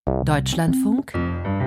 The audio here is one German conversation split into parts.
Deutschlandfunk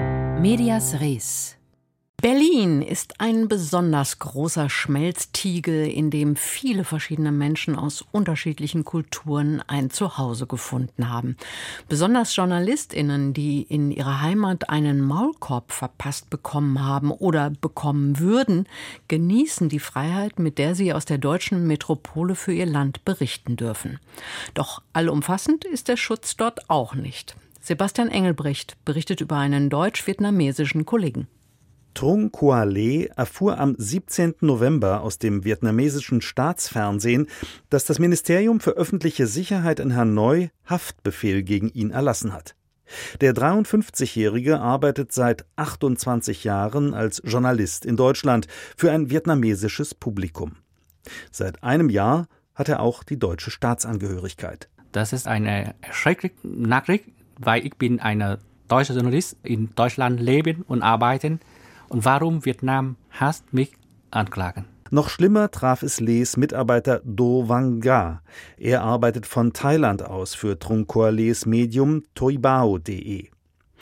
Medias Res. Berlin ist ein besonders großer Schmelztiegel, in dem viele verschiedene Menschen aus unterschiedlichen Kulturen ein Zuhause gefunden haben. Besonders JournalistInnen, die in ihrer Heimat einen Maulkorb verpasst bekommen haben oder bekommen würden, genießen die Freiheit, mit der sie aus der deutschen Metropole für ihr Land berichten dürfen. Doch allumfassend ist der Schutz dort auch nicht. Sebastian Engelbrecht berichtet über einen deutsch-vietnamesischen Kollegen. Trung Qua Le erfuhr am 17. November aus dem vietnamesischen Staatsfernsehen, dass das Ministerium für öffentliche Sicherheit in Hanoi Haftbefehl gegen ihn erlassen hat. Der 53-Jährige arbeitet seit 28 Jahren als Journalist in Deutschland für ein vietnamesisches Publikum. Seit einem Jahr hat er auch die deutsche Staatsangehörigkeit. Das ist eine schreckliche Nachricht, weil ich bin ein deutscher Journalist in Deutschland leben und arbeiten. Und warum Vietnam hasst mich anklagen? Noch schlimmer traf es Les Mitarbeiter Do Van Ga. Er arbeitet von Thailand aus für Trung Qua Les Medium Thoibao.de.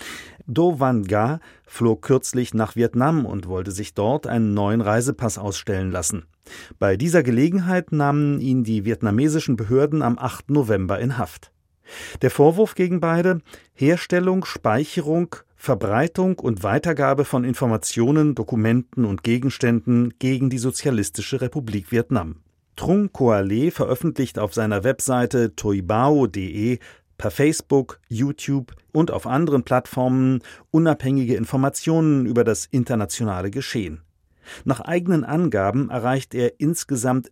Do Van Ga flog kürzlich nach Vietnam und wollte sich dort einen neuen Reisepass ausstellen lassen. Bei dieser Gelegenheit nahmen ihn die vietnamesischen Behörden am 8. November in Haft. Der Vorwurf gegen beide: Herstellung, Speicherung, Verbreitung und Weitergabe von Informationen, Dokumenten und Gegenständen gegen die Sozialistische Republik Vietnam. Trung Qua Le veröffentlicht auf seiner Webseite Thoibao.de, per Facebook, YouTube und auf anderen Plattformen unabhängige Informationen über das internationale Geschehen. Nach eigenen Angaben erreicht er insgesamt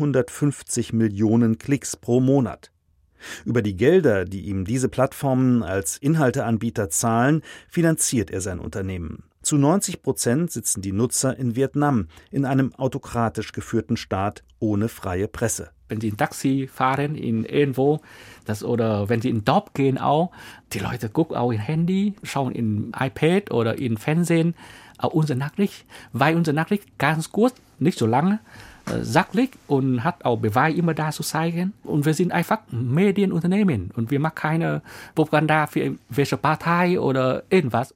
750 Millionen Klicks pro Monat. Über die Gelder, die ihm diese Plattformen als Inhalteanbieter zahlen, finanziert er sein Unternehmen. Zu 90% sitzen die Nutzer in Vietnam, in einem autokratisch geführten Staat ohne freie Presse. Wenn Sie in Taxi fahren, in irgendwo, oder wenn Sie in Dorf gehen auch, die Leute gucken auch in Handy, schauen in iPad oder in Fernsehen auch unsere Nachricht, weil unsere Nachricht ganz kurz, nicht so lange, sachlich und hat auch Beweis immer da zu zeigen. Und wir sind einfach Medienunternehmen und wir machen keine Propaganda für welche Partei oder irgendwas.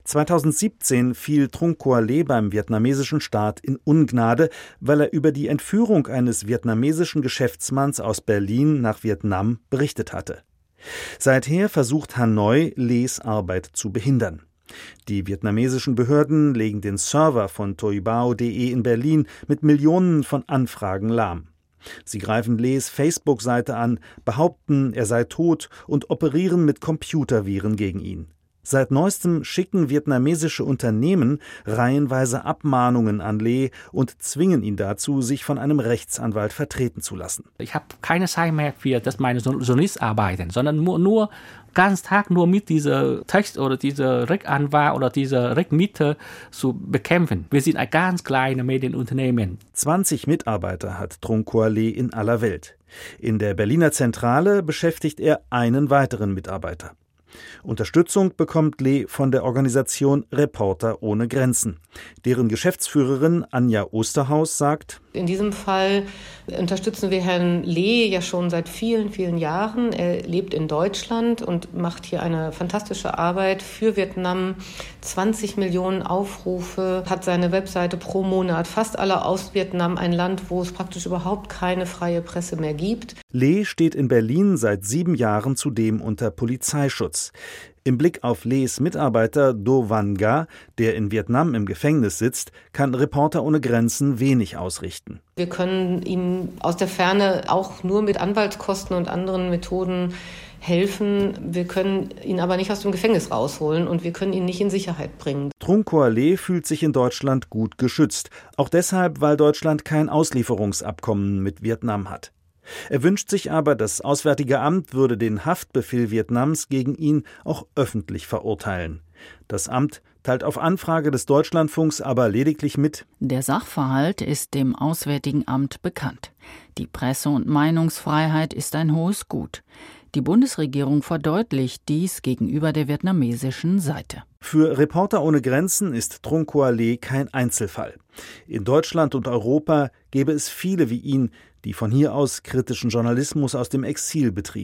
2017 fiel Trung Qua Le beim vietnamesischen Staat in Ungnade, weil er über die Entführung eines vietnamesischen Geschäftsmanns aus Berlin nach Vietnam berichtet hatte. Seither versucht Hanoi, Les Arbeit zu behindern. Die vietnamesischen Behörden legen den Server von Thoibao.de in Berlin mit Millionen von Anfragen lahm. Sie greifen Les Facebook-Seite an, behaupten, er sei tot und operieren mit Computerviren gegen ihn. Seit neuestem schicken vietnamesische Unternehmen reihenweise Abmahnungen an Le und zwingen ihn dazu, sich von einem Rechtsanwalt vertreten zu lassen. Ich habe keine Zeit mehr für das meine Journalisten arbeiten, sondern nur ganz Tag nur mit dieser Text oder dieser Rechtsanwalt oder dieser Rechtmiete zu bekämpfen. Wir sind ein ganz kleines Medienunternehmen. 20 Mitarbeiter hat Trung Qua Le in aller Welt. In der Berliner Zentrale beschäftigt er einen weiteren Mitarbeiter. Unterstützung bekommt Le von der Organisation Reporter ohne Grenzen. Deren Geschäftsführerin Anja Osterhaus sagt: In diesem Fall unterstützen wir Herrn Le ja schon seit vielen, vielen Jahren. Er lebt in Deutschland und macht hier eine fantastische Arbeit für Vietnam. 20 Millionen Aufrufe, hat seine Webseite pro Monat. Fast alle aus Vietnam, ein Land, wo es praktisch überhaupt keine freie Presse mehr gibt. Le steht in Berlin seit 7 Jahren zudem unter Polizeischutz. Im Blick auf Les Mitarbeiter Do Van Ga, der in Vietnam im Gefängnis sitzt, kann Reporter ohne Grenzen wenig ausrichten. Wir können ihm aus der Ferne auch nur mit Anwaltskosten und anderen Methoden helfen. Wir können ihn aber nicht aus dem Gefängnis rausholen und wir können ihn nicht in Sicherheit bringen. Trung Qua Le fühlt sich in Deutschland gut geschützt. Auch deshalb, weil Deutschland kein Auslieferungsabkommen mit Vietnam hat. Er wünscht sich aber, das Auswärtige Amt würde den Haftbefehl Vietnams gegen ihn auch öffentlich verurteilen. Das Amt teilt auf Anfrage des Deutschlandfunks aber lediglich mit: Der Sachverhalt ist dem Auswärtigen Amt bekannt. Die Presse- und Meinungsfreiheit ist ein hohes Gut. Die Bundesregierung verdeutlicht dies gegenüber der vietnamesischen Seite. Für Reporter ohne Grenzen ist Trung Qua Le kein Einzelfall. In Deutschland und Europa gäbe es viele wie ihn, die von hier aus kritischen Journalismus aus dem Exil betrieben.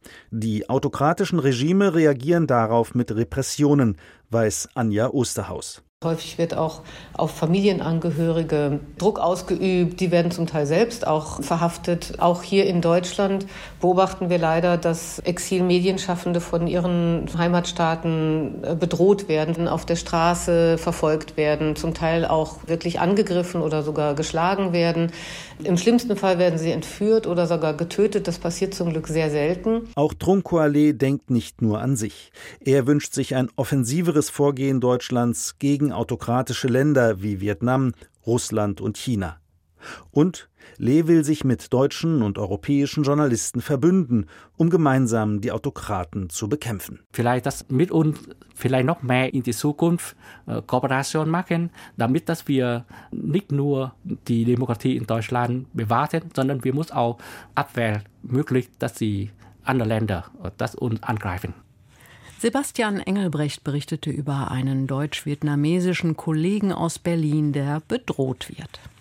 Die autokratischen Regime reagieren darauf mit Repressionen, weiß Anja Osterhaus. Häufig wird auch auf Familienangehörige Druck ausgeübt. Die werden zum Teil selbst auch verhaftet. Auch hier in Deutschland beobachten wir leider, dass Exil-Medienschaffende von ihren Heimatstaaten bedroht werden, auf der Straße verfolgt werden, zum Teil auch wirklich angegriffen oder sogar geschlagen werden. Im schlimmsten Fall werden sie entführt oder sogar getötet. Das passiert zum Glück sehr selten. Auch Trung Coalesce denkt nicht nur an sich. Er wünscht sich ein offensiveres Vorgehen Deutschlands gegen autokratische Länder wie Vietnam, Russland und China. Und Lee will sich mit deutschen und europäischen Journalisten verbünden, um gemeinsam die Autokraten zu bekämpfen. Vielleicht das mit uns vielleicht noch mehr in die Zukunft Kooperation machen, damit dass wir nicht nur die Demokratie in Deutschland bewahren, sondern wir müssen auch abwehren, möglich, dass die anderen Länder das uns angreifen. Sebastian Engelbrecht berichtete über einen deutsch-vietnamesischen Kollegen aus Berlin, der bedroht wird.